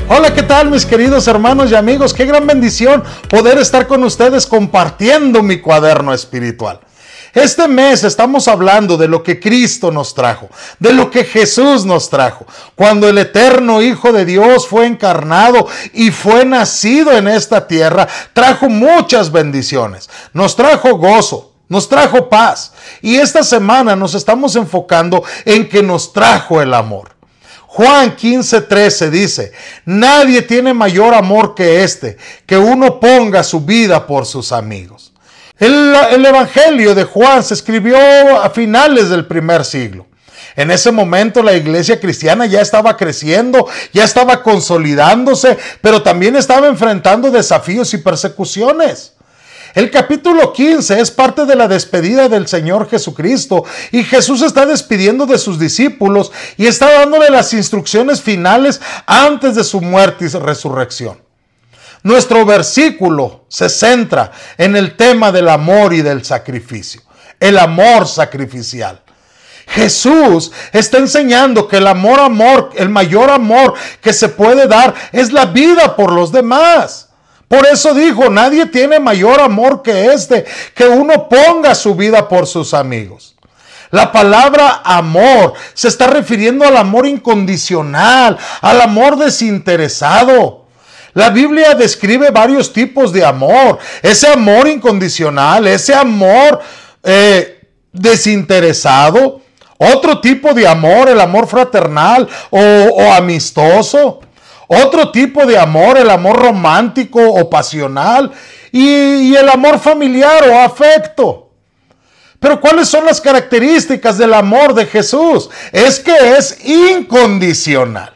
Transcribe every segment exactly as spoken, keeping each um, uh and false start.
Hola, ¿qué tal mis queridos hermanos y amigos? Qué gran bendición poder estar con ustedes compartiendo mi cuaderno espiritual. Este mes estamos hablando de lo que Cristo nos trajo, de lo que Jesús nos trajo. Cuando el eterno Hijo de Dios fue encarnado y fue nacido en esta tierra, trajo muchas bendiciones, nos trajo gozo, nos trajo paz. Y esta semana nos estamos enfocando en que nos trajo el amor. Juan quince trece dice: nadie tiene mayor amor que este, que uno ponga su vida por sus amigos. El, el Evangelio de Juan se escribió a finales del primer siglo. En ese momento la iglesia cristiana ya estaba creciendo, ya estaba consolidándose, pero también estaba enfrentando desafíos y persecuciones. El capítulo quince es parte de la despedida del Señor Jesucristo, y Jesús está despidiendo de sus discípulos y está dándole las instrucciones finales antes de su muerte y resurrección. Nuestro versículo se centra en el tema del amor y del sacrificio, el amor sacrificial. Jesús está enseñando que el amor, amor, el mayor amor que se puede dar es la vida por los demás. Por eso dijo: nadie tiene mayor amor que este, que uno ponga su vida por sus amigos. La palabra amor se está refiriendo al amor incondicional, al amor desinteresado. La Biblia describe varios tipos de amor: ese amor incondicional, ese amor eh, desinteresado, otro tipo de amor, el amor fraternal o, o amistoso. Otro tipo de amor, el amor romántico o pasional, y, y el amor familiar o afecto. Pero ¿cuáles son las características del amor de Jesús? Es que es incondicional.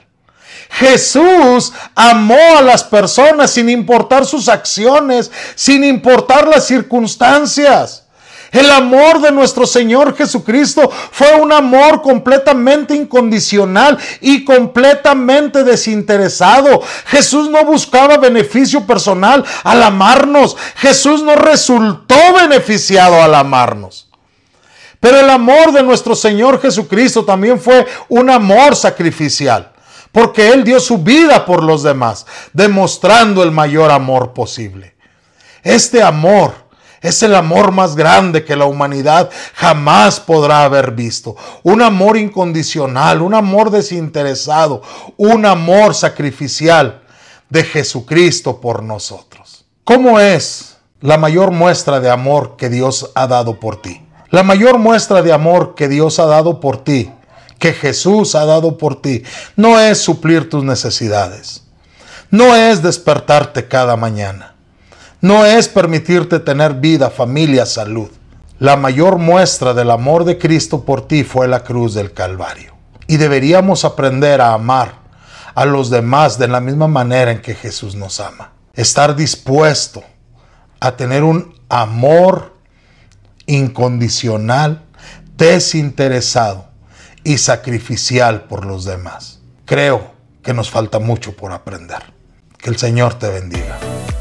Jesús amó a las personas sin importar sus acciones, sin importar las circunstancias. El amor de nuestro Señor Jesucristo fue un amor completamente incondicional y completamente desinteresado. Jesús no buscaba beneficio personal al amarnos. Jesús no resultó beneficiado al amarnos. Pero el amor de nuestro Señor Jesucristo también fue un amor sacrificial, porque Él dio su vida por los demás, demostrando el mayor amor posible. Este amor es el amor más grande que la humanidad jamás podrá haber visto. Un amor incondicional, un amor desinteresado, un amor sacrificial de Jesucristo por nosotros. ¿Cómo es la mayor muestra de amor que Dios ha dado por ti? La mayor muestra de amor que Dios ha dado por ti, que Jesús ha dado por ti, no es suplir tus necesidades. No es despertarte cada mañana. No es permitirte tener vida, familia, salud. La mayor muestra del amor de Cristo por ti fue la cruz del Calvario. Y deberíamos aprender a amar a los demás de la misma manera en que Jesús nos ama. Estar dispuesto a tener un amor incondicional, desinteresado y sacrificial por los demás. Creo que nos falta mucho por aprender. Que el Señor te bendiga.